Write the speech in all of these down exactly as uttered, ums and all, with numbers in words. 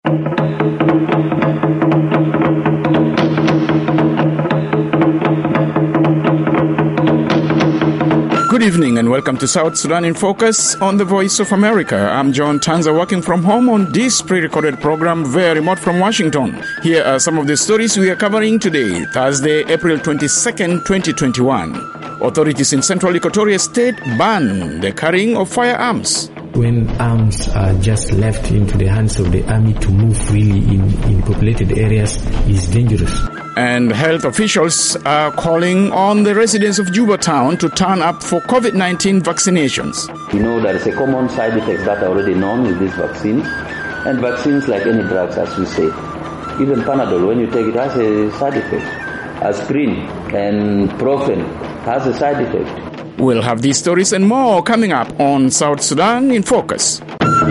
Good evening and welcome to South Sudan in Focus on the Voice of America. I'm John Tanza, working from home on this pre-recorded program via remote from Washington. Here are some of the stories we are covering today, Thursday, April twenty-second, twenty twenty-one. Authorities in Central Equatoria State ban the carrying of firearms. When arms are just left into the hands of the army to move freely in, in populated areas is dangerous. And health officials are calling on the residents of Juba town to turn up for COVID nineteen vaccinations. You know, there is a common side effect that are already known with these vaccines. And vaccines, like any drugs, as we say, even Panadol, when you take it, has a side effect. Aspirin and Profen has a side effect. We'll have these stories and more coming up on South Sudan in Focus.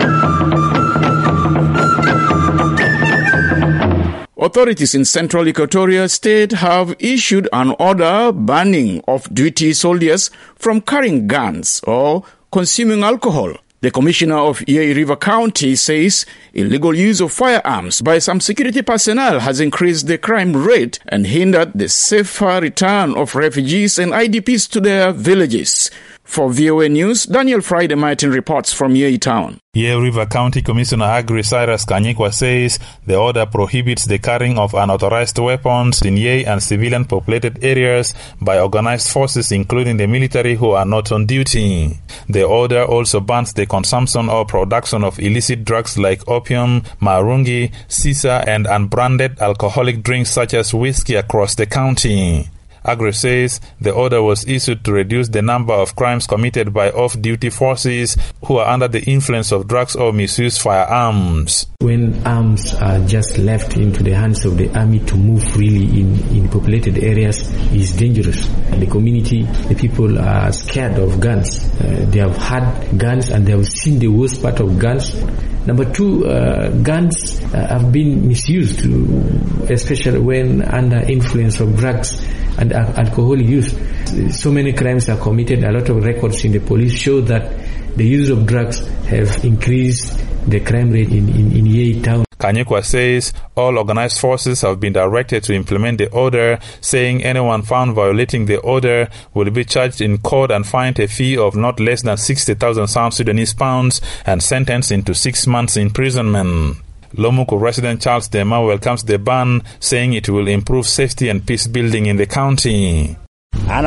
Authorities in Central Equatoria State have issued an order banning off-duty soldiers from carrying guns or consuming alcohol. The commissioner of Yei River County says illegal use of firearms by some security personnel has increased the crime rate and hindered the safer return of refugees and I D Ps to their villages. For V O A News, Daniel Friday Martin reports from Yei Town. Yei River County Commissioner Agri Cyrus Kanyikwa says the order prohibits the carrying of unauthorized weapons in Yei and civilian populated areas by organized forces including the military who are not on duty. The order also bans the consumption or production of illicit drugs like opium, marungi, sisa and unbranded alcoholic drinks such as whiskey across the county. Agri says the order was issued to reduce the number of crimes committed by off-duty forces who are under the influence of drugs or misuse firearms. When arms are just left into the hands of the army to move freely in, in populated areas is dangerous. The community, the people are scared of guns. Uh, they have had guns and they have seen the worst part of guns. Number two, uh, guns uh, have been misused, especially when under influence of drugs and uh, alcohol use. So many crimes are committed. A lot of records in the police show that the use of drugs have increased the crime rate in, in, in Yei town. Kanyikwa says all organized forces have been directed to implement the order, saying anyone found violating the order will be charged in court and fined a fee of not less than sixty thousand South Sudanese pounds and sentenced into six months imprisonment. Lomuku resident Charles Dema welcomes the ban, saying it will improve safety and peace building in the county. I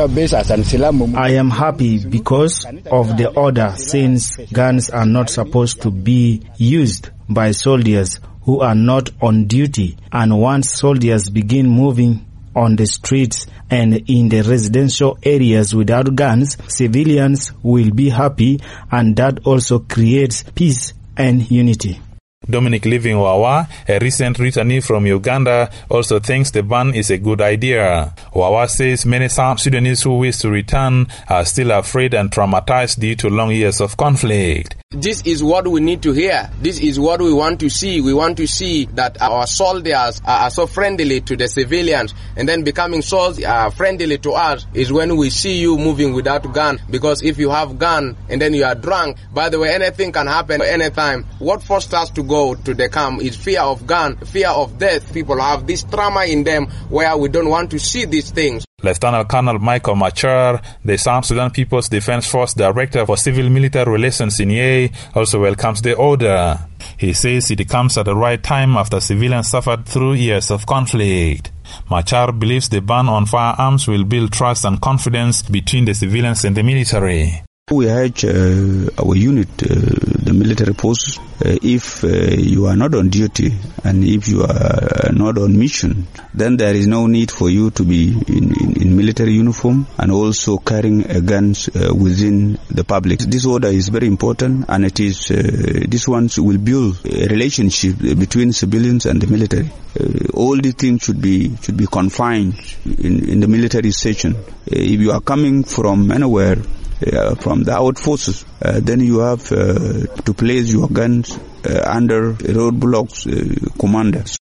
am happy because of the order, since guns are not supposed to be used by soldiers who are not on duty, and once soldiers begin moving on the streets and in the residential areas without guns, civilians will be happy, and that also creates peace and unity. Dominic Living Wawa, a recent returnee from Uganda, also thinks the ban is a good idea. Wawa says many South Sudanese who wish to return are still afraid and traumatized due to long years of conflict. This is what we need to hear. This is what we want to see. We want to see that our soldiers are so friendly to the civilians, and then becoming so uh, friendly to us is when we see you moving without gun. Because if you have gun and then you are drunk, by the way, anything can happen anytime. What forced us to go to the camp is fear of gun, fear of death. People have this trauma in them where we don't want to see these things. Lieutenant Colonel Michael Machar, the South Sudan People's Defense Force Director for Civil-Military Relations in Yei, also welcomes the order. He says it comes at the right time after civilians suffered through years of conflict. Machar believes the ban on firearms will build trust and confidence between the civilians and the military. We urge uh, our unit, uh, the military forces, uh, if uh, you are not on duty and if you are not on mission, then there is no need for you to be in, in, in military uniform and also carrying uh, guns uh, within the public. This order is very important, and it is uh, this one will build a relationship between civilians and the military. Uh, all these things should be should be confined in, in the military station. Uh, if you are coming from anywhere, Uh, from the out forces, uh, then you have uh, to place your guns uh, under roadblocks uh, commanders.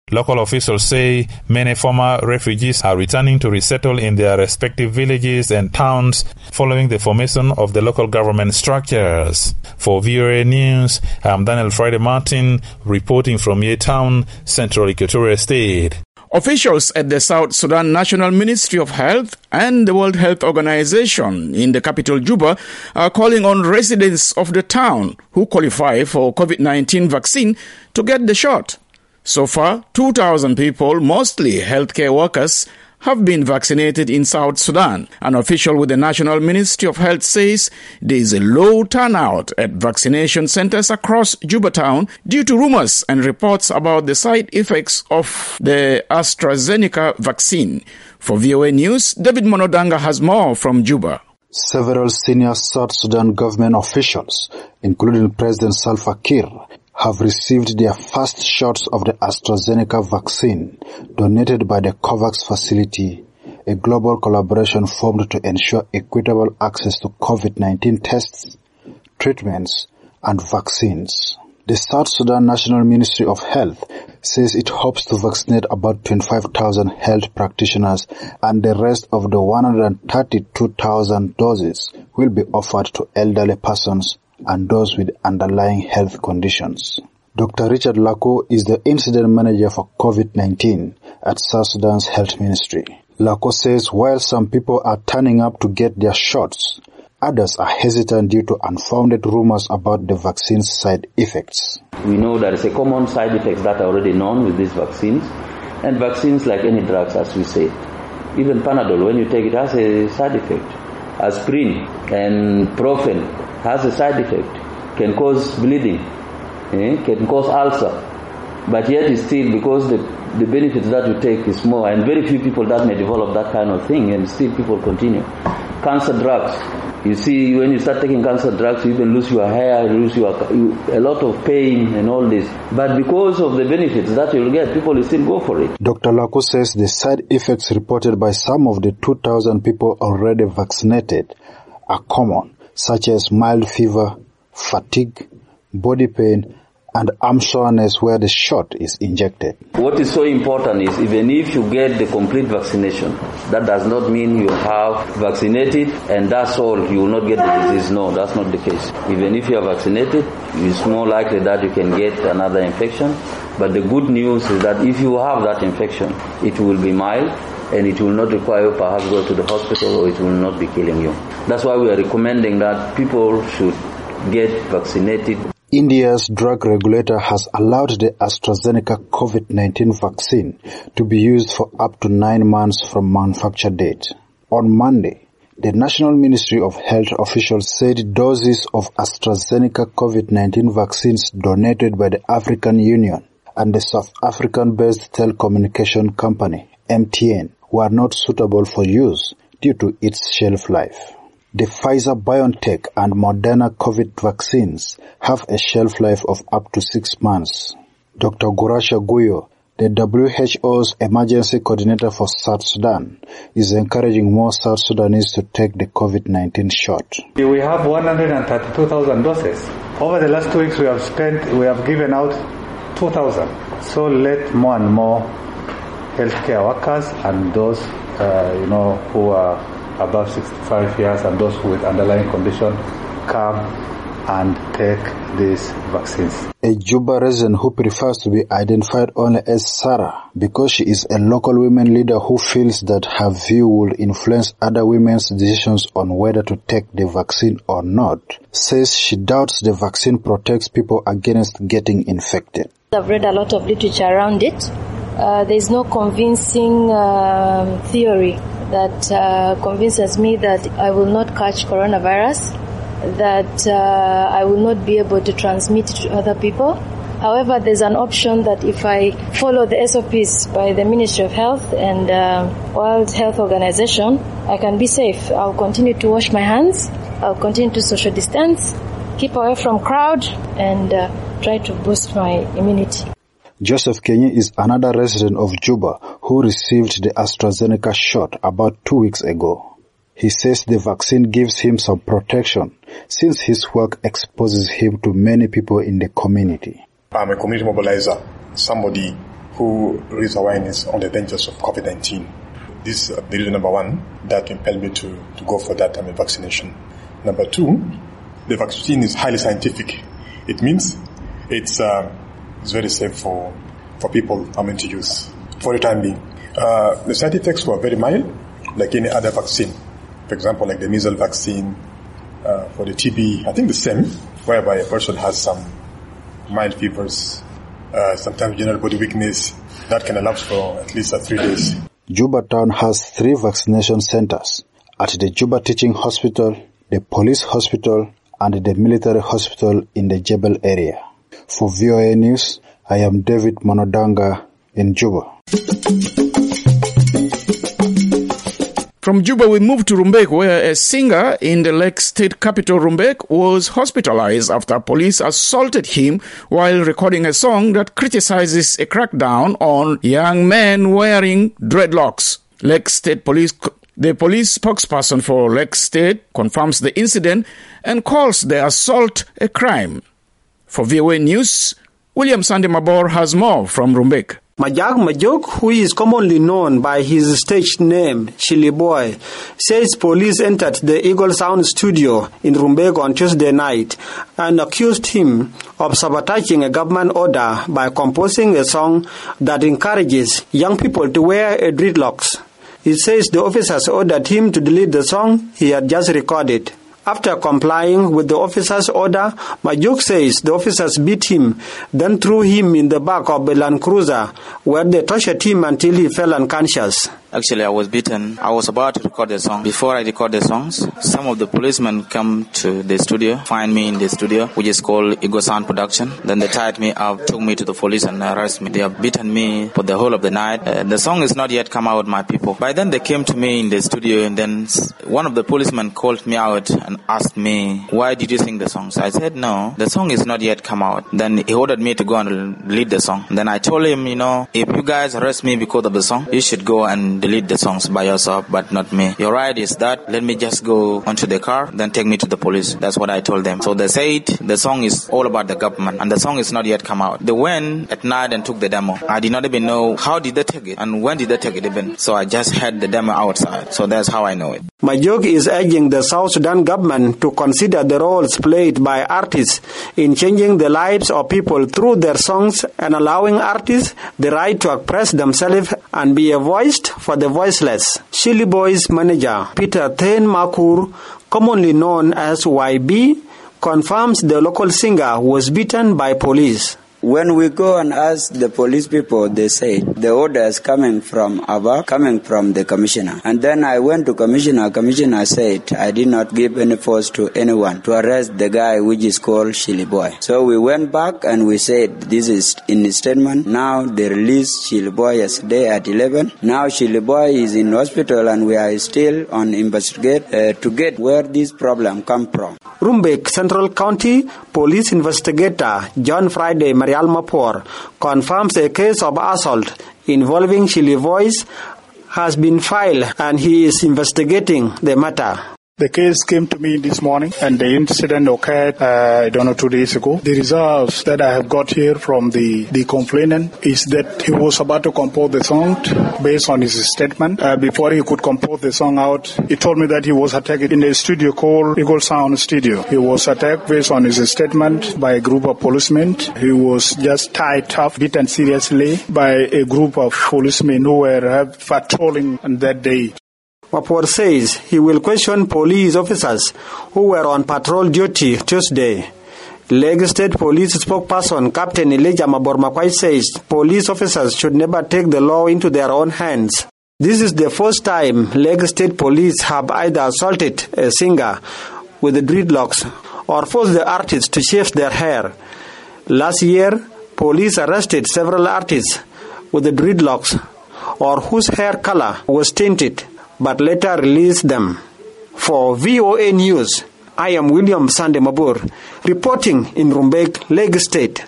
Local officials say many former refugees are returning to resettle in their respective villages and towns following the formation of the local government structures. For V O A News, I'm Daniel Friday Martin, reporting from Yei Town, Central Equatoria State. Officials at the South Sudan National Ministry of Health and the World Health Organization in the capital Juba are calling on residents of the town who qualify for COVID nineteen vaccine to get the shot. So far, two thousand people, mostly healthcare workers, have been vaccinated in South Sudan. An official with the National Ministry of Health says there is a low turnout at vaccination centers across Juba town due to rumors and reports about the side effects of the AstraZeneca vaccine. For V O A News, David Monodanga has more from Juba. Several senior South Sudan government officials, including President Salva Kiir, have received their first shots of the AstraZeneca vaccine donated by the COVAX facility, a global collaboration formed to ensure equitable access to COVID nineteen tests, treatments, and vaccines. The South Sudan National Ministry of Health says it hopes to vaccinate about twenty-five thousand health practitioners, and the rest of the one hundred thirty-two thousand doses will be offered to elderly persons and those with underlying health conditions. Doctor Richard Lako is the incident manager for COVID nineteen at South Sudan's Health Ministry. Lako says while some people are turning up to get their shots, others are hesitant due to unfounded rumors about the vaccine's side effects. We know there is a common side effects that are already known with these vaccines, and vaccines, like any drugs, as we said, even Panadol, when you take it, has a side effect. Aspirin and Profen has a side effect, can cause bleeding, eh? can cause ulcer, but yet it's still, because the, the benefits that you take is more, and very few people that may develop that kind of thing, and still people continue. Cancer drugs, you see, when you start taking cancer drugs, you even lose your hair, you lose your, you, a lot of pain and all this, but because of the benefits that you'll get, people will still go for it. Doctor Lako says the side effects reported by some of the two thousand people already vaccinated are common, such as mild fever, fatigue, body pain, and arm soreness where the shot is injected. What is so important is, even if you get the complete vaccination, that does not mean you have vaccinated and that's all, you will not get the disease. No, that's not the case. Even if you are vaccinated, it's more likely that you can get another infection. But the good news is that if you have that infection, it will be mild, and it will not require you perhaps go to the hospital, or it will not be killing you. That's why we are recommending that people should get vaccinated. India's drug regulator has allowed the AstraZeneca COVID nineteen vaccine to be used for up to nine months from manufacture date. On Monday, the National Ministry of Health officials said doses of AstraZeneca COVID nineteen vaccines donated by the African Union and the South African-based telecommunication company, M T N, were not suitable for use due to its shelf life. The Pfizer-BioNTech and Moderna COVID vaccines have a shelf life of up to six months. Doctor Gurasha Guyo, the W H O's emergency coordinator for South Sudan, is encouraging more South Sudanese to take the COVID nineteen shot. We have one hundred thirty-two thousand doses. Over the last two weeks we have spent, we have given out two thousand. So let more and more healthcare workers and those, uh, you know, who are above sixty-five years and those with underlying condition come and take these vaccines. A Juba resident who prefers to be identified only as Sarah because she is a local women leader who feels that her view will influence other women's decisions on whether to take the vaccine or not, says she doubts the vaccine protects people against getting infected. I've read a lot of literature around it. Uh, there is no convincing uh, theory that uh, convinces me that I will not catch coronavirus, that uh, I will not be able to transmit it to other people. However, there's an option that if I follow the S O Ps by the Ministry of Health and uh, World Health Organization, I can be safe. I'll continue to wash my hands, I'll continue to social distance, keep away from crowd, and uh, try to boost my immunity. Joseph Kenya is another resident of Juba who received the AstraZeneca shot about two weeks ago. He says the vaccine gives him some protection since his work exposes him to many people in the community. I'm a community mobilizer, somebody who raise awareness on the dangers of COVID nineteen. This is the reason number one that impelled me to, to go for that I mean, vaccination. Number two, the vaccine is highly scientific. It means it's uh, it's very safe for for people I mean, to use for the time being. Uh, the side effects were very mild, like any other vaccine. For example, like the measles vaccine, uh, for the T B, I think the same, whereby a person has some mild fevers, uh, sometimes general body weakness, that can elapse for at least uh, three days. Juba Town has three vaccination centers at the Juba Teaching Hospital, the Police Hospital, and the Military Hospital in the Jebel area. For V O A News, I am David Monodanga in Juba. From Juba, we move to Rumbek, where a singer in the Lake State capital, Rumbek, was hospitalized after police assaulted him while recording a song that criticizes a crackdown on young men wearing dreadlocks. Lake State Police, the police spokesperson for Lake State, confirms the incident and calls the assault a crime. For V O A News, William Sunday Mabor has more from Rumbek. Majak Majok, who is commonly known by his stage name, Shilly Boy, says police entered the Eagle Sound studio in Rumbek on Tuesday night and accused him of sabotaging a government order by composing a song that encourages young people to wear dreadlocks. He says the officers ordered him to delete the song he had just recorded. After complying with the officer's order, Majuk says the officers beat him, then threw him in the back of a Land Cruiser, where they tortured him until he fell unconscious. Actually, I was beaten. I was about to record the song. Before I record the songs, some of the policemen come to the studio, find me in the studio, which is called Ego Sound Production. Then they tied me up, took me to the police and arrested me. They have beaten me for the whole of the night. Uh, the song is not yet come out, my people. By then they came to me in the studio, and then one of the policemen called me out and asked me, why did you sing the song? So I said, no, the song is not yet come out. Then he ordered me to go and lead the song. Then I told him, you know, if you guys arrest me because of the song, you should go and delete the songs by yourself, but not me. Your right is that, let me just go onto the car, then take me to the police. That's what I told them. So they said the song is all about the government, and the song is not yet come out. They went at night and took the demo. I did not even know how did they take it, and when did they take it even. So I just had the demo outside. So that's how I know it. Majuk is urging the South Sudan government to consider the roles played by artists in changing the lives of people through their songs and allowing artists the right to express themselves and be a voice for the voiceless. Shilly Boy's manager, Peter Thane Makur, commonly known as Y B, confirms the local singer was beaten by police. When we go and ask the police people, they say the order is coming from above, coming from the commissioner. And then I went to commissioner. Commissioner said I did not give any force to anyone to arrest the guy which is called Shilly Boy. So we went back and we said this is in the statement. Now they released Shilly Boy yesterday at eleven. Now Shilly Boy is in hospital and we are still on investigate uh, to get where this problem come from. Rumbek Central County Police Investigator John Friday Marial Mapor confirms a case of assault involving Shilly Voice has been filed and he is investigating the matter. The case came to me this morning and the incident occurred, uh, I don't know, two days ago. The results that I have got here from the, the complainant is that he was about to compose the song based on his statement. Uh, before he could compose the song out, he told me that he was attacked in a studio called Eagle Sound Studio. He was attacked based on his statement by a group of policemen. He was just tied up, beaten seriously by a group of policemen who were patrolling on that day. Mapor says he will question police officers who were on patrol duty Tuesday. Lake State Police spokesperson Captain Elijah Mabor Makwai says police officers should never take the law into their own hands. This is the first time Lake State Police have either assaulted a singer with the dreadlocks or forced the artist to shave their hair. Last year, police arrested several artists with the dreadlocks or whose hair color was tinted, but later released them. For V O A News, I am William Sunday Mabur, reporting in Rumbek, Lake State.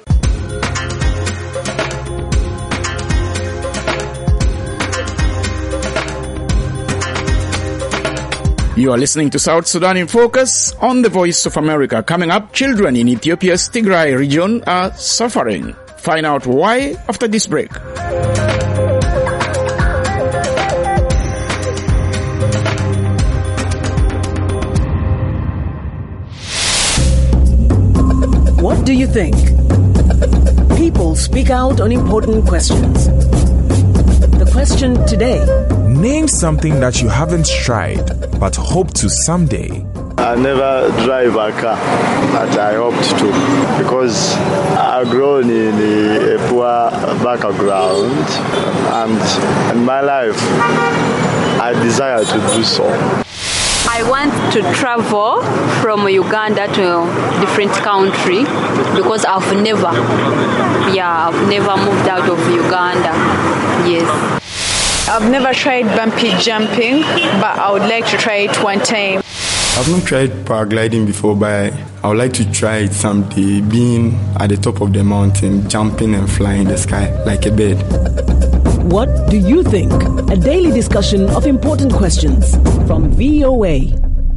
You are listening to South Sudan in Focus on the Voice of America. Coming up, children in Ethiopia's Tigray region are suffering. Find out why after this break. What do you think? People speak out on important questions. The question today: name something that you haven't tried but hope to someday. I never drive a car, but I hoped to, because I've grown in a poor background, and in my life, I desire to do so. I want to travel from Uganda to a different country because I've never, yeah, I've never moved out of Uganda. Yes. I've never tried bumpy jumping, but I would like to try it one time. I've not tried paragliding before, but I would like to try it someday, being at the top of the mountain, jumping and flying in the sky like a bird. What do you think? A daily discussion of important questions from V O A.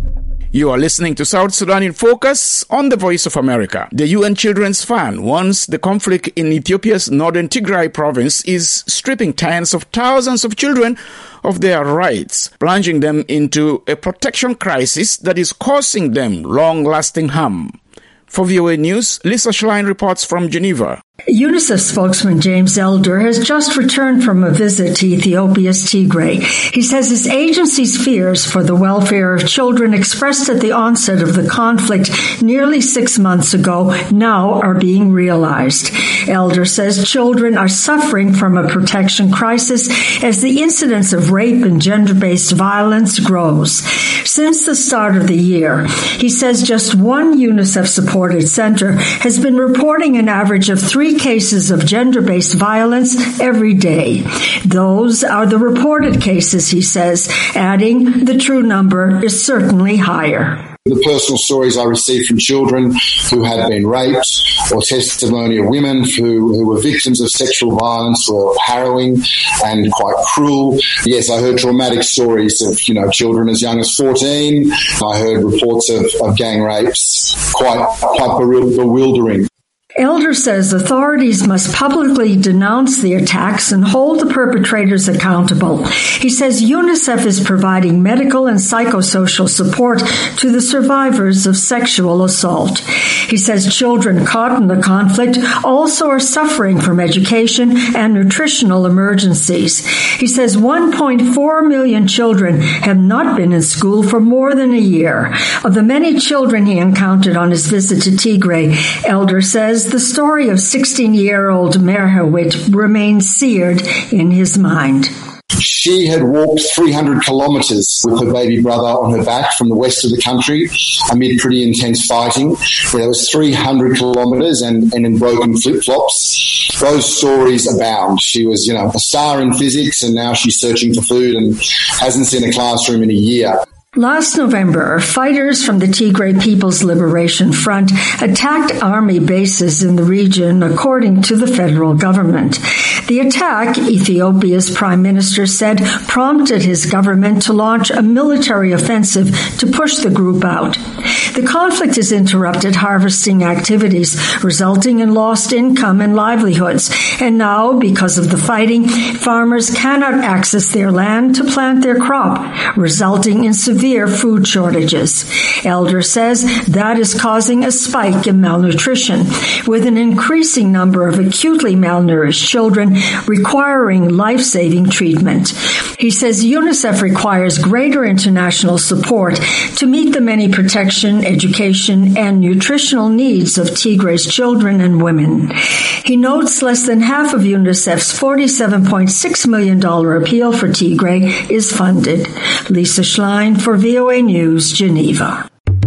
You are listening to South Sudan in Focus on the Voice of America. The U N Children's Fund warns the conflict in Ethiopia's northern Tigray province is stripping tens of thousands of children of their rights, plunging them into a protection crisis that is causing them long-lasting harm. For V O A News, Lisa Schlein reports from Geneva. UNICEF spokesman James Elder has just returned from a visit to Ethiopia's Tigray. He says his agency's fears for the welfare of children expressed at the onset of the conflict nearly six months ago now are being realized. Elder says children are suffering from a protection crisis as the incidence of rape and gender-based violence grows. Since the start of the year, he says just one UNICEF-supported center has been reporting an average of three cases of gender-based violence every day. Those are the reported cases, he says, adding the true number is certainly higher. The personal stories I received from children who had been raped, or testimony of women who, who were victims of sexual violence, were harrowing and quite cruel. Yes, I heard traumatic stories of, you know, children as young as fourteen. I heard reports of, of gang rapes, quite, quite bewildering. Elder says authorities must publicly denounce the attacks and hold the perpetrators accountable. He says UNICEF is providing medical and psychosocial support to the survivors of sexual assault. He says children caught in the conflict also are suffering from education and nutritional emergencies. He says one point four million children have not been in school for more than a year. Of the many children he encountered on his visit to Tigray, Elder says the story of sixteen-year-old Merhawit remains seared in his mind. She had walked three hundred kilometres with her baby brother on her back from the west of the country amid pretty intense fighting. There was three hundred kilometres and, and in broken flip-flops. Those stories abound. She was, you know, a star in physics, and now she's searching for food and hasn't seen a classroom in a year. Last November, fighters from the Tigray People's Liberation Front attacked army bases in the region, according to the federal government. The attack, Ethiopia's prime minister said, prompted his government to launch a military offensive to push the group out. The conflict has interrupted harvesting activities, resulting in lost income and livelihoods. And now, because of the fighting, farmers cannot access their land to plant their crop, resulting in severe Severe food shortages. Elder says that is causing a spike in malnutrition, with an increasing number of acutely malnourished children requiring life-saving treatment. He says UNICEF requires greater international support to meet the many protection, education, and nutritional needs of Tigray's children and women. He notes less than half of UNICEF's forty-seven point six million dollars appeal for Tigray is funded. Lisa Schlein for V O A News, Geneva.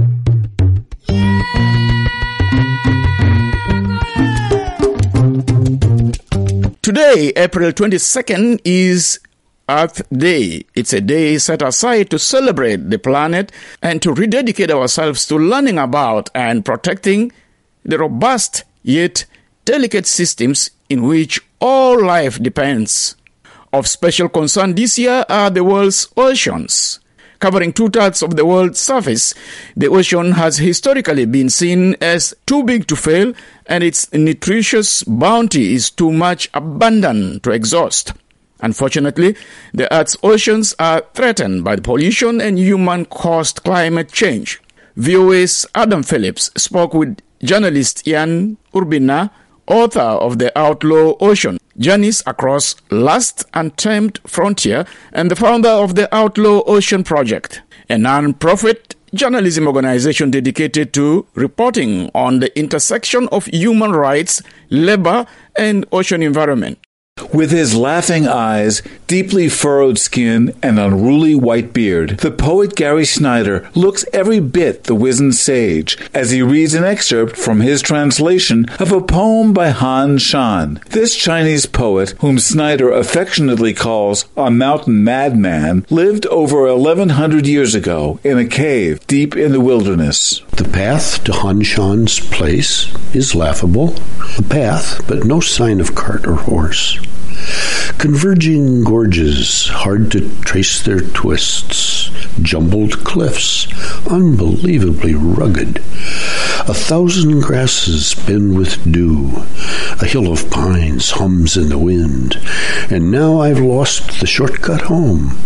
Today, April twenty-second, is Earth Day. It's a day set aside to celebrate the planet and to rededicate ourselves to learning about and protecting the robust yet delicate systems in which all life depends. Of special concern this year are the world's oceans. Covering two-thirds of the world's surface, the ocean has historically been seen as too big to fail, and its nutritious bounty is too much abundant to exhaust. Unfortunately, the Earth's oceans are threatened by pollution and human-caused climate change. V O A's Adam Phillips spoke with journalist Ian Urbina, author of The Outlaw Ocean: Journeys Across Last Untamed Frontier, and the founder of the Outlaw Ocean Project, a non-profit journalism organization dedicated to reporting on the intersection of human rights, labor, and ocean environment. With his laughing eyes, deeply furrowed skin, and unruly white beard, the poet Gary Snyder looks every bit the wizened sage as he reads an excerpt from his translation of a poem by Han Shan. This Chinese poet, whom Snyder affectionately calls a mountain madman, lived over eleven hundred years ago in a cave deep in the wilderness. The path to Han Shan's place is laughable. A path, but no sign of cart or horse. Converging gorges, hard to trace their twists. Jumbled cliffs, unbelievably rugged. A thousand grasses bend with dew. A hill of pines hums in the wind. And now I've lost the shortcut home.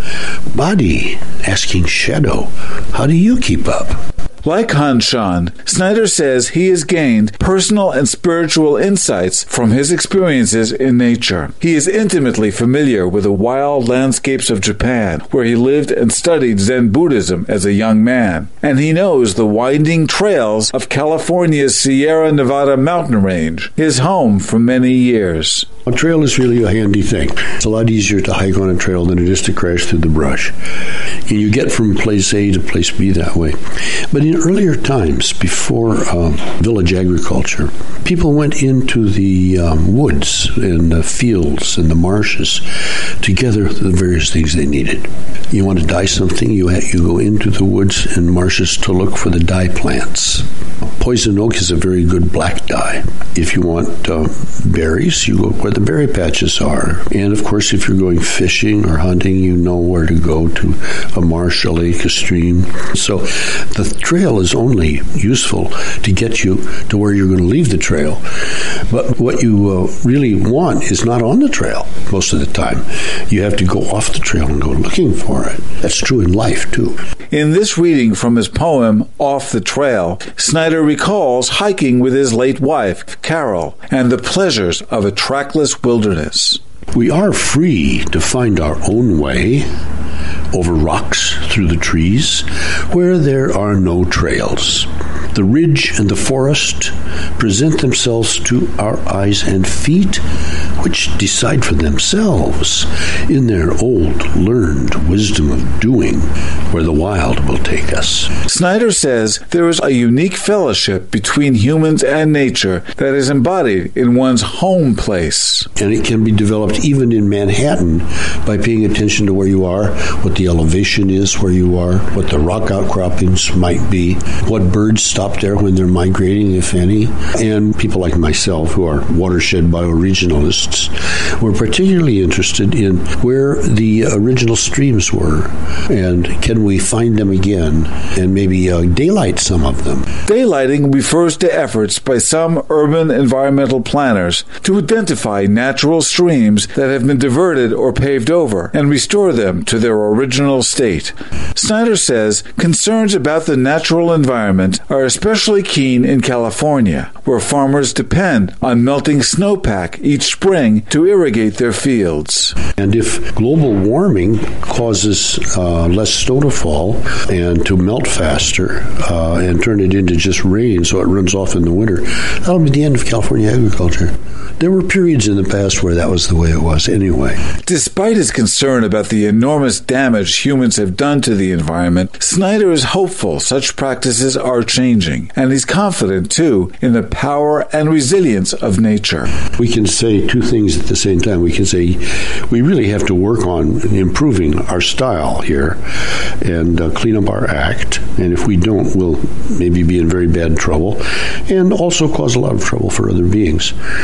Body asking shadow, how do you keep up? Like Han Shan, Snyder says he has gained personal and spiritual insights from his experiences in nature. He is intimately familiar with the wild landscapes of Japan, where he lived and studied Zen Buddhism as a young man. And he knows the winding trails of California's Sierra Nevada mountain range, his home for many years. A trail is really a handy thing. It's a lot easier to hike on a trail than it is to crash through the brush. And you get from place A to place B that way. But in earlier times, before uh, village agriculture, people went into the um, woods and the fields and the marshes to gather the various things they needed. You want to dye something, you, ha- you go into the woods and marshes to look for the dye plants. Poison oak is a very good black dye. If you want uh, berries, you go where the berry patches are. And of course, if you're going fishing or hunting, you know where to go to a marsh, a lake, a stream. So the trail is only useful to get you to where you're going to leave the trail. But what you uh, really want is not on the trail most of the time. You have to go off the trail and go looking for it. That's true in life, too. In this reading from his poem, Off the Trail, Snyder recalls hiking with his late wife, Carol, and the pleasures of a trackless wilderness. We are free to find our own way over rocks, through the trees, where there are no trails. The ridge and the forest present themselves to our eyes and feet, which decide for themselves in their old learned wisdom of doing where the wild will take us. Snyder says there is a unique fellowship between humans and nature that is embodied in one's home place. And it can be developed even in Manhattan by paying attention to where you are, what the elevation is where you are, what the rock outcroppings might be, what birds stop there when they're migrating, if any. And people like myself, who are watershed bioregionalists, were particularly interested in where the original streams were, and can we find them again, and maybe uh, daylight some of them. Daylighting refers to efforts by some urban environmental planners to identify natural streams that have been diverted or paved over and restore them to their original state. Snyder says concerns about the natural environment are especially keen in California, where farmers depend on melting snowpack each spring to irrigate their fields. And if global warming causes uh, less snow to fall and to melt faster uh, and turn it into just rain so it runs off in the winter, that'll be the end of California agriculture. There were periods in the past where that was the way it was anyway. Despite his concern about the enormous damage humans have done to the environment, Snyder is hopeful such practices are changing, and he's confident, too, in the power and resilience of nature. We can say two things at the same time. We can say we really have to work on improving our style here and uh, clean up our act, and if we don't, we'll maybe be in very bad trouble and also cause a lot of trouble for other beings. Uh,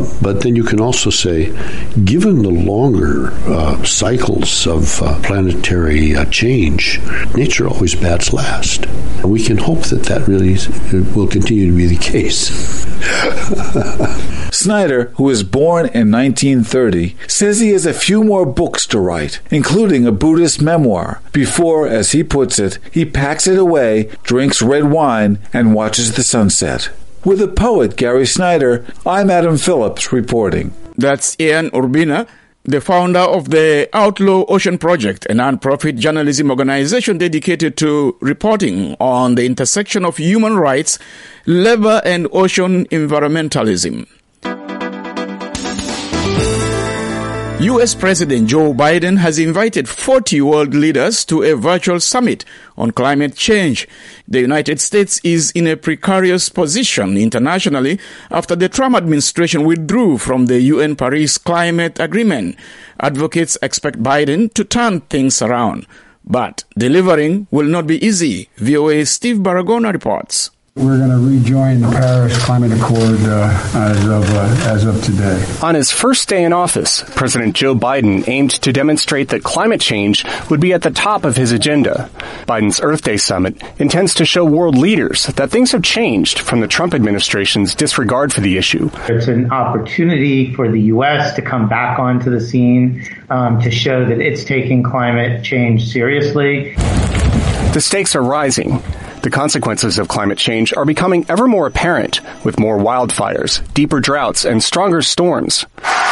Uh, but then you can also say, given the longer uh, cycles of uh, planetary uh, change, nature always bats last. And we can hope that that really will continue to be the case. Snyder, who was born in nineteen thirty, says he has a few more books to write, including a Buddhist memoir, before, as he puts it, he packs it away, drinks red wine, and watches the sunset. With the poet Gary Snyder, I'm Adam Phillips reporting. That's Ian Urbina, the founder of the Outlaw Ocean Project, a non-profit journalism organization dedicated to reporting on the intersection of human rights, labor, and ocean environmentalism. U S President Joe Biden has invited forty world leaders to a virtual summit on climate change. The United States is in a precarious position internationally after the Trump administration withdrew from the U N Paris Climate Agreement. Advocates expect Biden to turn things around. But delivering will not be easy. V O A's Steve Baragona reports. We're going to rejoin the Paris Climate Accord uh, as of uh, as of today. On his first day in office, President Joe Biden aimed to demonstrate that climate change would be at the top of his agenda. Biden's Earth Day summit intends to show world leaders that things have changed from the Trump administration's disregard for the issue. It's an opportunity for the U S to come back onto the scene, um, to show that it's taking climate change seriously. The stakes are rising. The consequences of climate change are becoming ever more apparent, with more wildfires, deeper droughts, and stronger storms.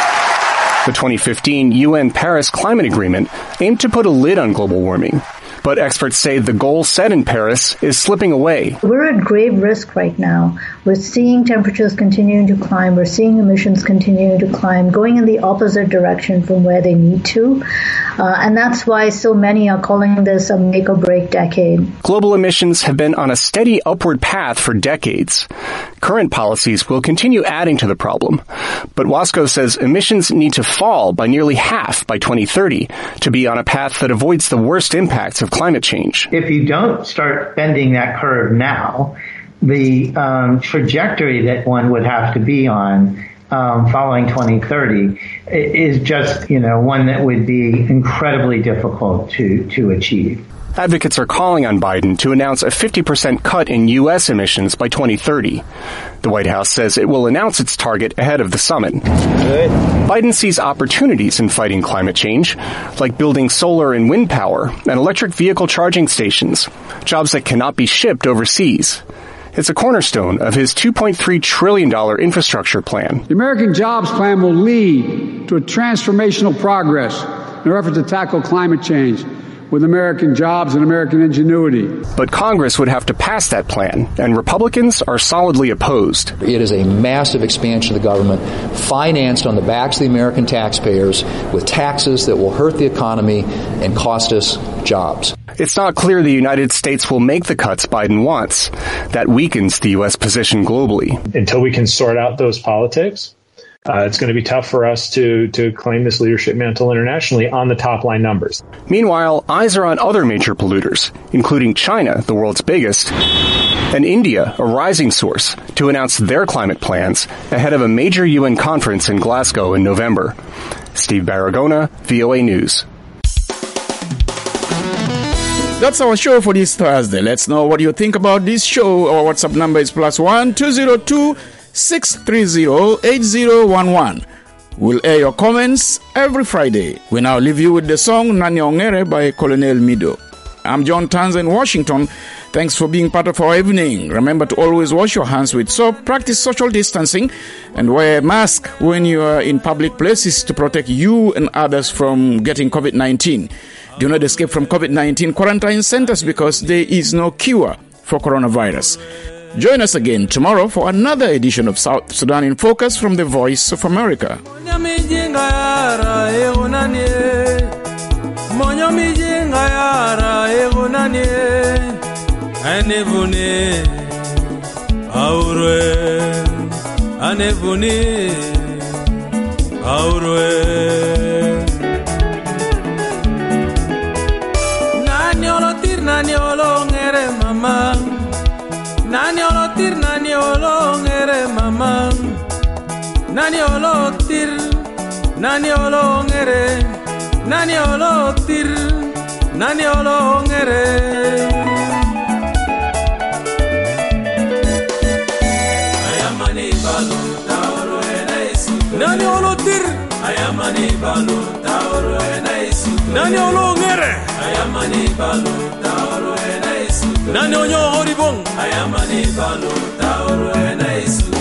The twenty fifteen U N Paris Climate Agreement aimed to put a lid on global warming, but experts say the goal set in Paris is slipping away. We're at grave risk right now. We're seeing temperatures continuing to climb. We're seeing emissions continuing to climb, going in the opposite direction from where they need to. Uh, and that's why so many are calling this a make or break decade. Global emissions have been on a steady upward path for decades. Current policies will continue adding to the problem. But Wasco says emissions need to fall by nearly half by twenty thirty to be on a path that avoids the worst impacts of climate change. If you don't start bending that curve now, the um, trajectory that one would have to be on Um, following twenty thirty is just, you know, one that would be incredibly difficult to, to achieve. Advocates are calling on Biden to announce a fifty percent cut in U S emissions by twenty thirty. The White House says it will announce its target ahead of the summit. Good. Biden sees opportunities in fighting climate change, like building solar and wind power and electric vehicle charging stations, jobs that cannot be shipped overseas. It's a cornerstone of his two point three trillion dollars infrastructure plan. The American Jobs Plan will lead to a transformational progress in our effort to tackle climate change with American jobs and American ingenuity. But Congress would have to pass that plan, and Republicans are solidly opposed. It is a massive expansion of the government, financed on the backs of the American taxpayers with taxes that will hurt the economy and cost us jobs. It's not clear the United States will make the cuts Biden wants. That weakens the U S position globally. Until we can sort out those politics, uh, it's going to be tough for us to, to claim this leadership mantle internationally on the top line numbers. Meanwhile, eyes are on other major polluters, including China, the world's biggest, and India, a rising source, to announce their climate plans ahead of a major U N conference in Glasgow in November. Steve Baragona, V O A News. That's our show for this Thursday. Let's know what you think about this show. Our WhatsApp number is plus one two zero two six three zero eight zero one one. We'll air your comments every Friday. We now leave you with the song Nanya Ongere by Colonel Mido. I'm John Tanz in Washington. Thanks for being part of our evening. Remember to always wash your hands with soap, practice social distancing, and wear a mask when you are in public places to protect you and others from getting covid nineteen. Do not escape from covid nineteen quarantine centers because there is no cure for coronavirus. Join us again tomorrow for another edition of South Sudan in Focus from the Voice of America. Anevune aurwe anevune aurwe nani olotir nani olongere mama nani olotir nani olongere mama nani olo tir, nani olo ngere, nani olo tir, nani olo ngere. Ayamani balu taoro enaisu. Nani olo tir, ayamani balu taoro enaisu. Nani olo ngere, ayamani balu taoro enaisu. Nani onyo horibong, ayamani balu taoro enaisu.